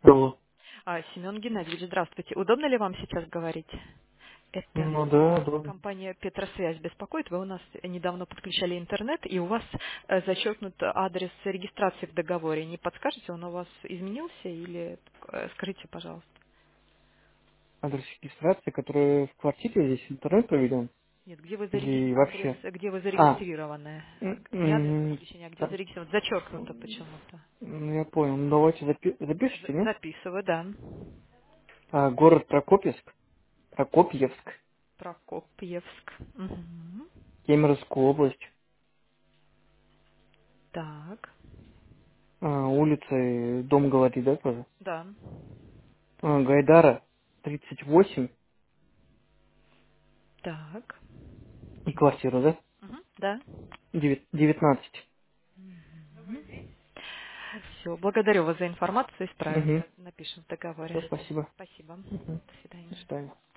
Алло. Семен Геннадьевич, здравствуйте. Удобно ли вам сейчас говорить? Это Ну да, да. компания Петросвязь беспокоит. Вы у нас недавно подключали интернет, и у вас зачеркнут адрес регистрации в договоре. Не подскажете, он у вас изменился или скажите, пожалуйста? Адрес регистрации, который в квартире здесь интернет проведен? Нет, где вы Или адрес, вообще? где вы А, зарегистрированы? Не адрес подключения, а где так, зарегистрированы? Зачеркнуто почему-то. я понял. Ну, давайте запишите, нет? Записываю, да. Город Прокопьевск, Прокопьевск, Прокопьевск. Мгм. Кемеровская область, Так, улица, дом говорит, да, тоже? да. Гайдара, 38 Так. и квартира, да? Мгм. Да. 19. Все, благодарю вас за информацию, исправим. Угу. Напишем в договоре. Все, спасибо. Спасибо. Угу. До свидания. До свидания.